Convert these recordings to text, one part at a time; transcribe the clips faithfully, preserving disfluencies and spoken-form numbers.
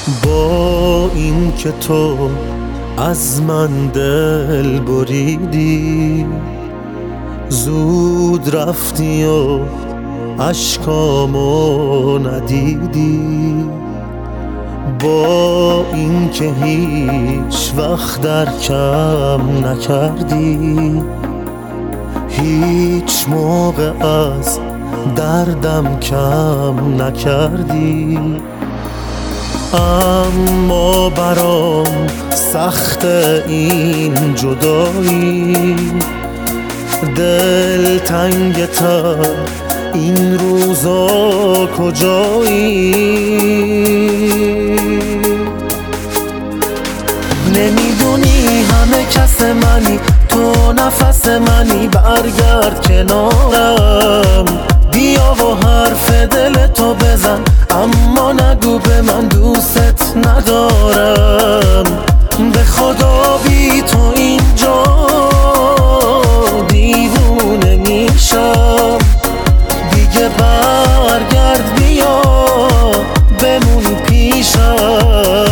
با این که تو از من دل بریدی، زود رفتی و اشکامو ندیدی. با این که هیچ وقت در کم نکردی، هیچ موقع از دردم کم نکردی. اما برام سخت این جدایی، دل تنگ تر این روزا کجایی؟ نمیدونی همه کس منی، تو نفس منی، برگرد کنارم، بیا و حرف دل تو بزن، اما نگو به من دوست ندارم. به خدا بی تو اینجا دیوونه میشم، دیگه برگرد بیا بمون پیشم.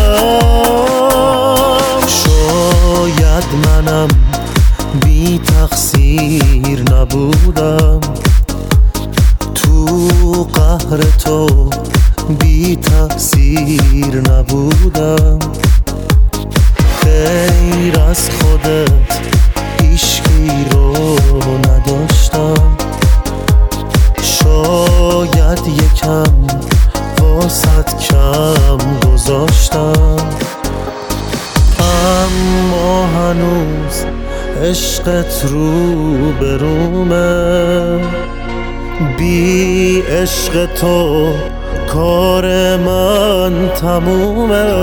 شاید منم بی تقصیر نبودم، تو قهر تو بی تقصیر نبودم. غیر از خودت هیچکی رو نداشتم، شاید یکم واسط کم گذاشتم. اما هنوز عشقت رو به رومه، بی عشق تو کار من تمومه.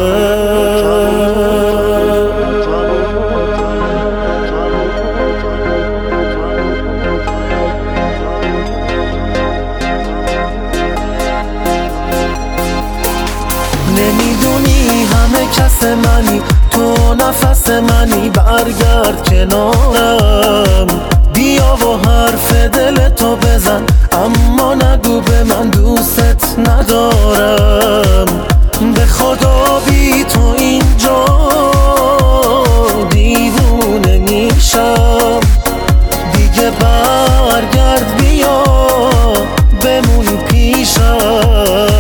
نمیدونی همه کس منی، تو نفس منی، برگرد کنارم، بیا و حرف دل تو بزن، اما نگو به من دوست ندارم. به خدا بی تو اینجا دیوونه میشم، دیگه برگرد بیا بمون پیشم.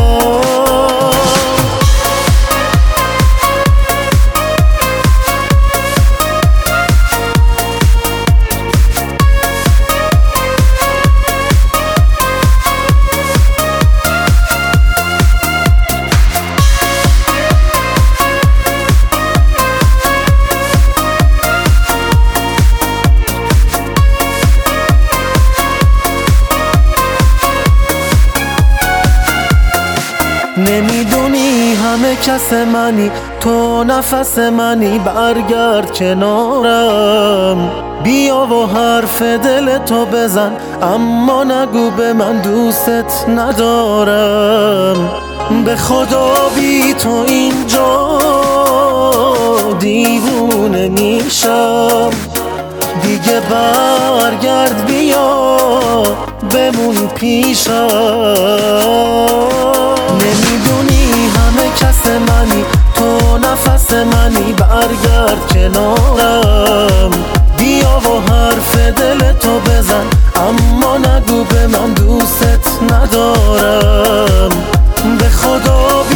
نمیدونی همه کس منی، تو نفس منی، برگرد کنارم، بیا و حرف دل تو بزن، اما نگو به من دوست ندارم. به خدا بی تو اینجا دیوونه میشم، دیگه برگرد بیا بمون پیشم. نمیدونی همه کس منی، تو نفس منی، برگرد کنارم، بیا و حرف دل تو بزن، اما نگو به من دوست ندارم. به خدا